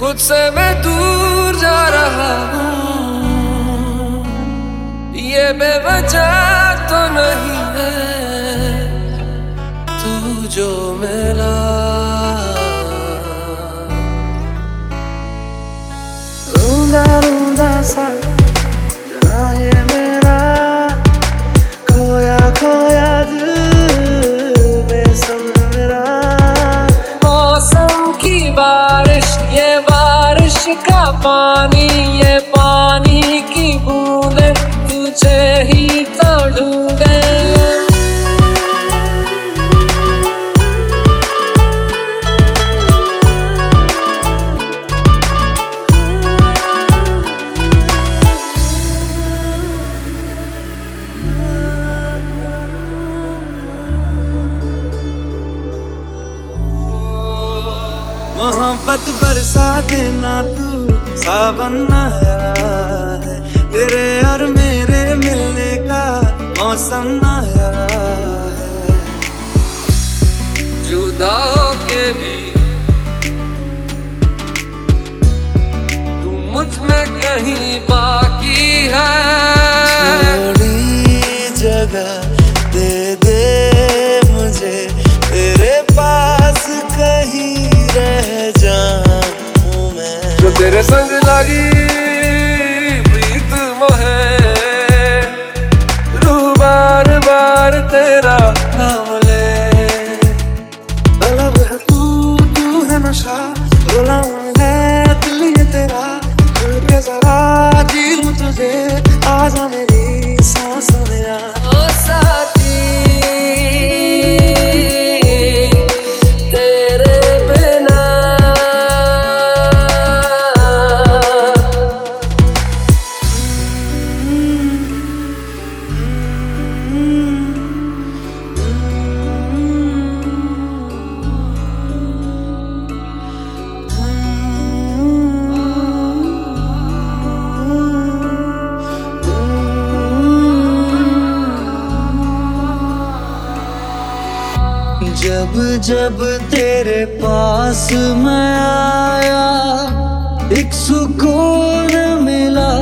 तुझसे मैं दूर जा रहा हूँ, ये बेवजह तो नहीं है तू जो मिला। रूंधा रूंधा सा जहाँ ये मेरा खोया खोया दिल बेसब्र मेरा। मौसम की बारिश, ये बारिश का पानी, ये पानी की बूंदे तुझे ही तो ढूंढे। मोहब्बत बरसा देना तू सावन आया है, तेरे और मेरे मिलने का मौसम आया है। जुदा होके भी तू मुझ में कहीं बाकी है। थोड़ी जगह दे दे मुझे तेरे पास, कहीं रह जाऊं मैं। जो तेरे संग लगी प्रीत मोहे, रूह बार बार तेरा नाम ले। तलब है तू है नशा, गुलाम है दिल ये तेरा। खुल के जरा जी लूं तुझे, आजा मेरी सांसों में आ। ओ साथी जब जब तेरे पास मैं आया, एक सुकून मिला।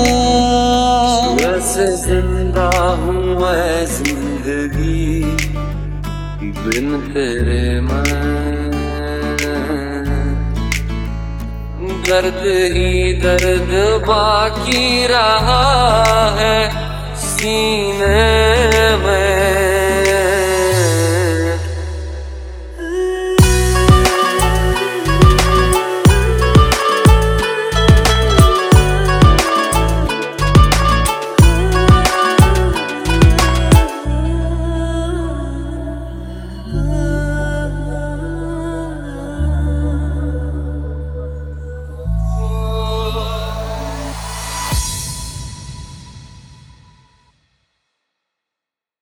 वैसे जिंदा हूँ मैं जिंदगी बिन तेरे मैं, दर्द ही दर्द बाकी रहा है सीने में।